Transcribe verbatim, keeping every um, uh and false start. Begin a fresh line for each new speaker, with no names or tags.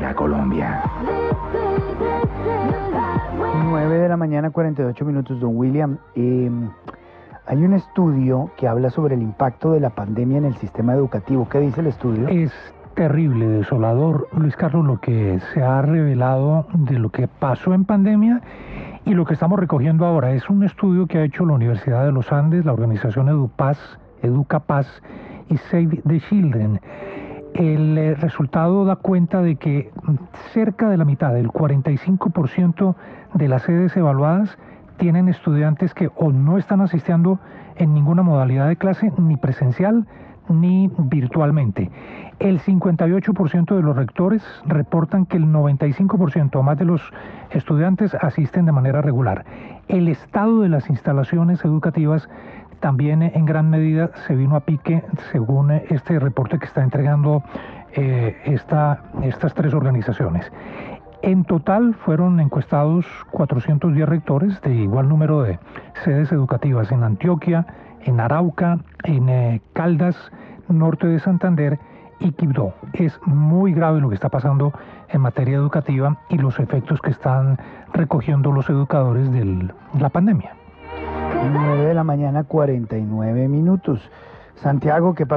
llega a Colombia.
nueve de la mañana, cuarenta y ocho minutos, don William. Eh, hay un estudio que habla sobre el impacto de la pandemia en el sistema educativo. ¿Qué dice el estudio?
Es terrible, desolador, Luis Carlos, lo que se ha revelado de lo que pasó en pandemia y lo que estamos recogiendo ahora. Es un estudio que ha hecho la Universidad de los Andes, la organización EduPaz, EducaPaz y Save the Children. El eh, resultado da cuenta de que cerca de la mitad, el cuarenta y cinco por ciento de las sedes evaluadas tienen estudiantes que o no están asistiendo en ninguna modalidad de clase, ni presencial ni virtualmente. El cincuenta y ocho por ciento de los rectores reportan que el noventa y cinco por ciento o más de los estudiantes asisten de manera regular. El estado de las instalaciones educativas también en gran medida se vino a pique, según este reporte que está entregando eh, esta, estas tres organizaciones. En total fueron encuestados cuatrocientos diez rectores de igual número de sedes educativas en Antioquia, en Arauca, en eh, Caldas, norte de Santander y Quibdó. Es muy grave lo que está pasando en materia educativa y los efectos que están recogiendo los educadores de la pandemia.
nueve de la mañana, cuarenta y nueve minutos. Santiago, ¿qué pasa?